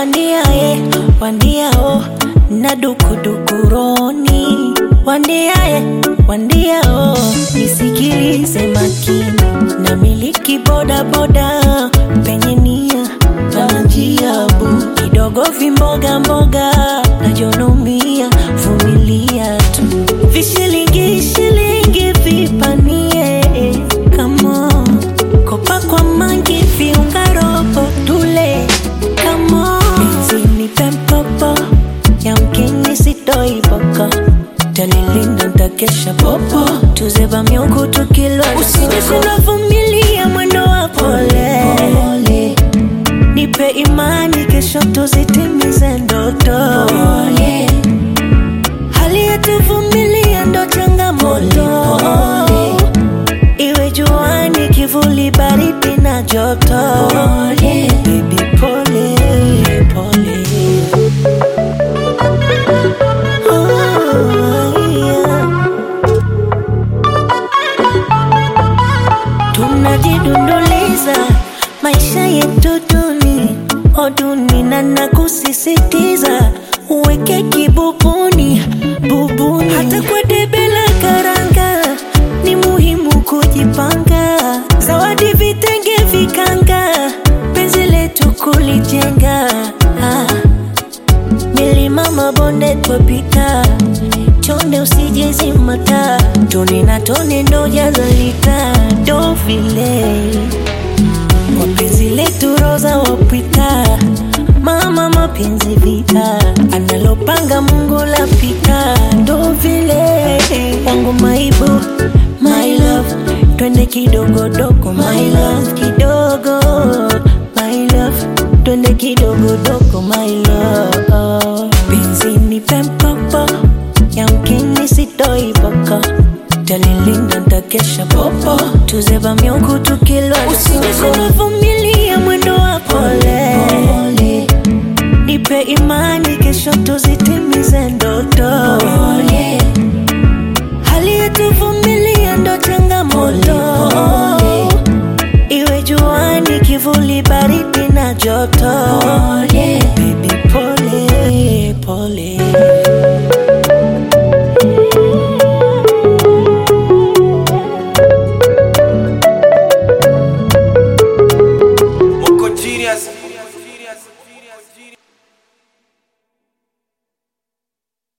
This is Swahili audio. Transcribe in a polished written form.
wandia oh, na dukudukuroni. Wandia oh, nisikilize makini. Na miliki boda boda, penye nia na njia bu. Kidogo vimboga mboga, najonomia, vumilia tu. Vishilingi vipanie, come on. Kopa kwa mangi viunga robo tule, come on. Penzi ni pempopo, yamkini sitoi boko. Talilinda ntakesha popo, tuzeba miungu tukilwa. Usije kuvumilia mwendo wa pole. Nipe imani kesho tuzitimize ndoto. Hali yetu vumilia ndo changamoto. Iwe juani kivuli baridi na joto. Baby pole. Tunajidunduliza maisha yetu duni na nakusisitiza uweke kibubuni hata kwa debe la karanga ni muhimu kujipanga. Zawadi vitenge vikanga, penzi letu kulijenga. Milima mabonde twapita, chonde usijezimata. Tone na tone ndo jazalita, ndo vile kwa penzi letu roza wapita. Mama mapenzi vita, analopanga Mungu lapita, ndo vile wangu maibu, my love. Twende kidogo dogo, my love, kidogo, my love. Twende kidogo dogo, my love. Penzi ni pempopo, yamkini sitoi boko. Talilinda ntakesha popo, tuzeba miungu tukilwa. Usije kuvumilia mwendo wa pole. Nipe imani kesho tuzitimize ndoto.